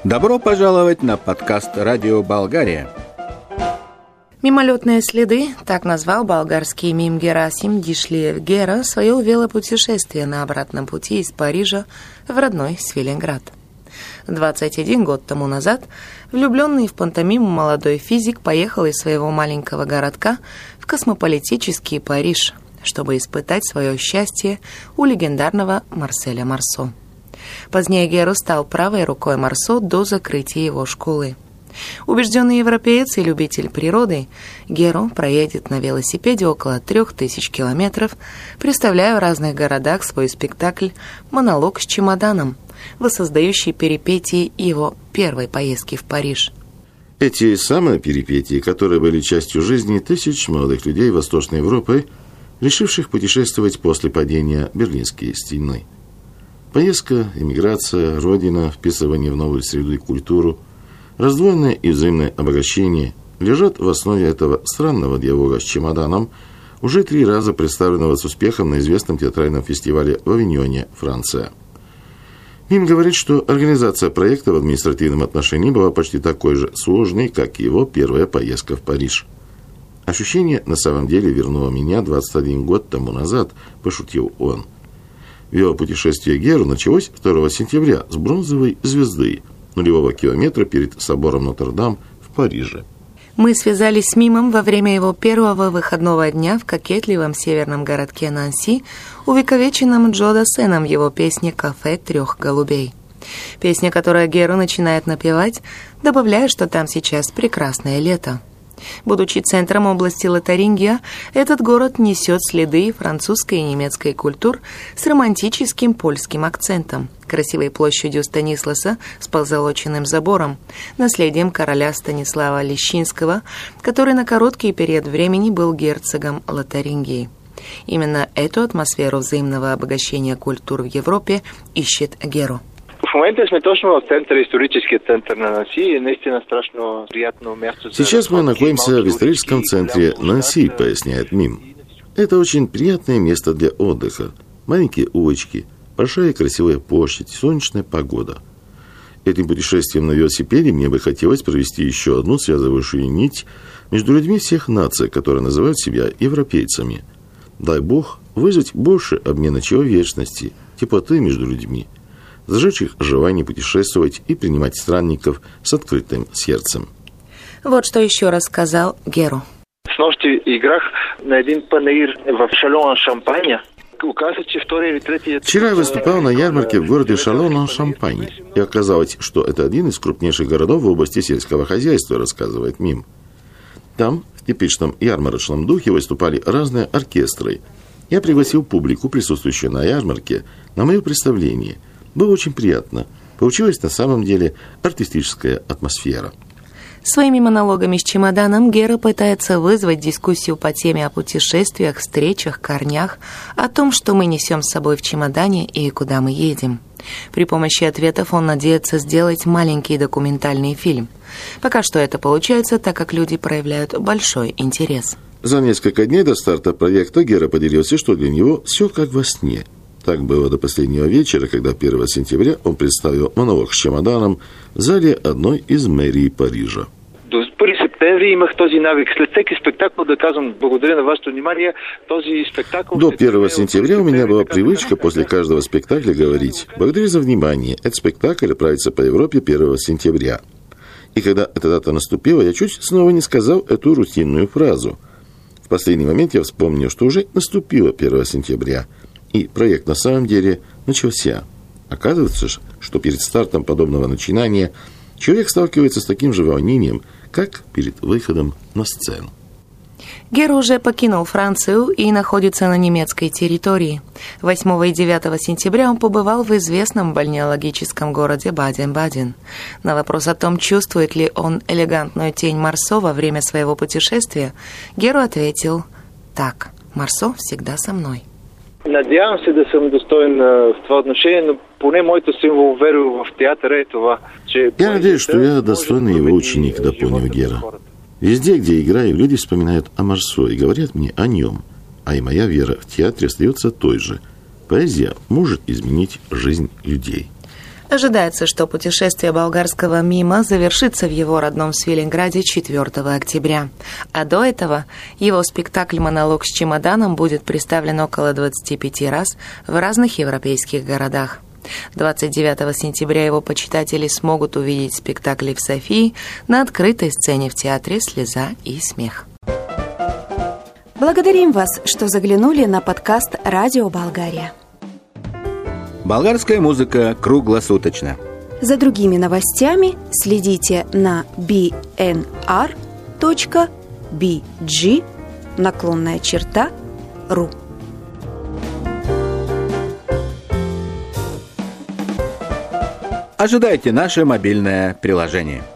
Добро пожаловать на подкаст «Радио Болгария». «Мимолетные следы» — так назвал болгарский мим Герасим Дишлиев Гера свое велопутешествие на обратном пути из Парижа в родной Свиленград. 21 год тому назад влюбленный в пантомиму молодой физик поехал из своего маленького городка в космополитический Париж, чтобы испытать свое счастье у легендарного Марселя Марсо. Позднее Геро стал правой рукой Марсо до закрытия его школы. Убежденный европеец и любитель природы, Геро проедет на велосипеде около 3000 километров, представляя в разных городах свой спектакль «Монолог с чемоданом», воссоздающий перипетии его первой поездки в Париж. Эти самые перипетии, которые были частью жизни тысяч молодых людей Восточной Европы, решивших путешествовать после падения Берлинской стены. Поездка, эмиграция, родина, вписывание в новую среду и культуру, раздвоенное и взаимное обогащение лежат в основе этого странного диалога с чемоданом, уже 3 раза представленного с успехом на известном театральном фестивале в Авиньоне, Франция. Мим говорит, что организация проекта в административном отношении была почти такой же сложной, как и его первая поездка в Париж. «Ощущение на самом деле вернуло меня 21 год тому назад», – пошутил он. Велопутешествие Геру началось 2 сентября с бронзовой звезды нулевого километра перед собором Нотр-Дам в Париже. Мы связались с Мимом во время его первого выходного дня в кокетливом северном городке Нанси, увековеченном Джо Дассеном в его песне «Кафе 3 голубей». Песня, которую Геру начинает напевать, добавляя, что там сейчас прекрасное лето. Будучи центром области Лотарингия, этот город несет следы французской и немецкой культур с романтическим польским акцентом, красивой площадью Станисласа с позолоченным забором, наследием короля Станислава Лещинского, который на короткий период времени был герцогом Лотарингии. Именно эту атмосферу взаимного обогащения культур в Европе ищет Геро. В момента мы точно в центре, исторический центр на Нанси, и наистина страшно приятное место. Сейчас мы находимся в историческом центре Нанси, поясняет Мим. Это очень приятное место для отдыха. Маленькие улочки, большая и красивая площадь, солнечная погода. Этим путешествием на велосипеде мне бы хотелось провести еще одну связывающую нить между людьми всех наций, которые называют себя европейцами. Дай Бог вызвать больше обмена человечности, теплоты между людьми, зажечь их желание путешествовать и принимать странников с открытым сердцем. Вот что еще рассказал Геро. С ночи играх на один панеир в Шалон-Шампане. Вчера я выступал на ярмарке в городе Шалон-Шампань, и оказалось, что это один из крупнейших городов в области сельского хозяйства, рассказывает Мим. Там, в типичном ярмарочном духе, выступали разные оркестры. Я пригласил публику, присутствующую на ярмарке, на мое представление. Было очень приятно. Получилась на самом деле артистическая атмосфера. Своими монологами с чемоданом Геро пытается вызвать дискуссию по теме о путешествиях, встречах, корнях, о том, что мы несем с собой в чемодане и куда мы едем. При помощи ответов он надеется сделать маленький документальный фильм. Пока что это получается, так как люди проявляют большой интерес. За несколько дней до старта проекта Геро поделился, что для него все как во сне. Так было до последнего вечера, когда 1 сентября он представил монолог с чемоданом в зале одной из мэрий Парижа. До 1 септември имах този навик. След всеки спектакл да казвам благодаря на вашето внимание. Този спектакл... До 1 сентября у меня была привычка после каждого спектакля говорить: «Благодарю за внимание. Этот спектакль отправится по Европе 1 сентября». И когда эта дата наступила, я чуть снова не сказал эту рутинную фразу. В последний момент я вспомнил, что уже наступило 1 сентября. И проект на самом деле начался. Оказывается, что перед стартом подобного начинания человек сталкивается с таким же волнением, как перед выходом на сцену. Геро уже покинул Францию и находится на немецкой территории. 8 и 9 сентября он побывал в известном бальнеологическом городе Баден-Баден. На вопрос о том, чувствует ли он элегантную тень Марсо во время своего путешествия, Геро ответил: «Так, Марсо всегда со мной». Надявам се да съм достоен в това отношение, но поне моето символ верую в театъра е това, че... Я надеюсь, что я достойный его ученик, дополнил Гера. Везде, где играю, люди вспоминают о Марсо и говорят мне о нем, а и моя вера в театре остается той же. Поэзия может изменить жизнь людей. Ожидается, что путешествие болгарского мима завершится в его родном Свиленграде 4 октября. А до этого его спектакль «Монолог с чемоданом» будет представлен около 25 раз в разных европейских городах. 29 сентября его почитатели смогут увидеть спектакли в Софии на открытой сцене в театре «Слеза и смех». Благодарим вас, что заглянули на подкаст «Радио Болгария». Болгарская музыка круглосуточно. За другими новостями следите на bnr.bg/ru. Ожидайте наше мобильное приложение.